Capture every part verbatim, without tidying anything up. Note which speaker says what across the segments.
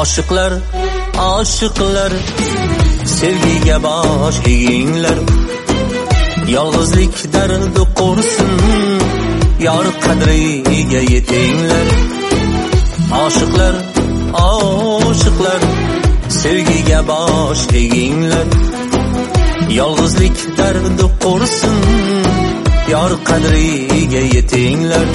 Speaker 1: Oshiqlar, oshiqlar, sevgiga bosh eginglar. Yolg'izlik dardi qo'rsin, yor qadriga yetinglar. Oshiqlar, oshiqlar, sevgiga bosh eginglar. Yolg'izlik dardi qo'rsin, yor qadriga yetinglar.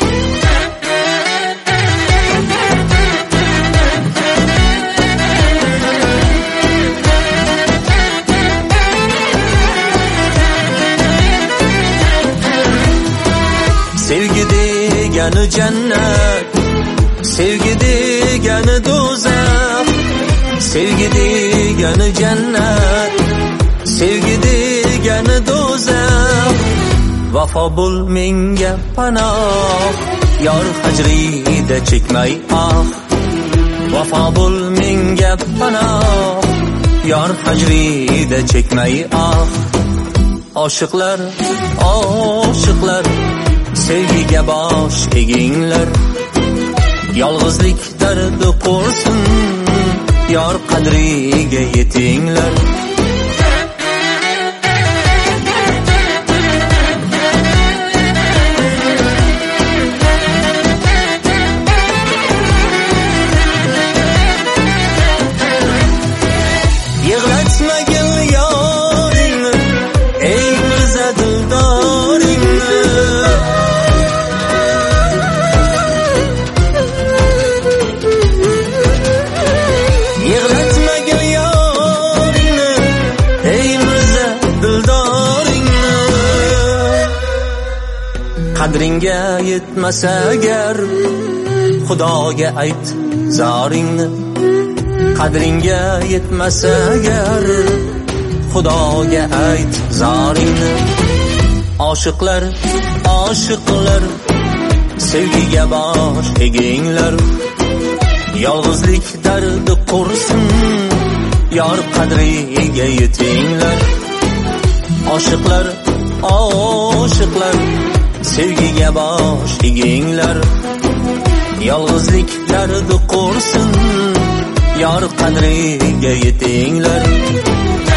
Speaker 1: Sevgi degani jannat, sevgi degani do'zax. Sevgi degani jannat, sevgi degani do'zax. Vafo bo'l menga panoh, yor hajrida chekmay ah. Vafo bo'l menga panoh, yor hajrida chekmay ah. Oshiqlar, oshiqlar, sevgiga bosh eginglar. Yolg'izlik dardi qo'rsin, yor qadriga yetinglar. Yig'latmagin yoringni, ey mirza dildoringni. Yig'latmagin yoringni, ey mirza dildoringni. Qadringga yetmasa agar, Xudoga ayt zoringni. Qadringga yetmasa agar, Xudoga ayt zoringni. Oshiqlar, oshiqlar, sevgiga bosh eginglar. Yolg'izlik dardi qo'rsin, yor qadriga yetinglar. Oshiqlar, oshiqlar, sevgiga bosh eginglar. Yolg'izlik dardi qo'rsin, yor qadriga yetinglar.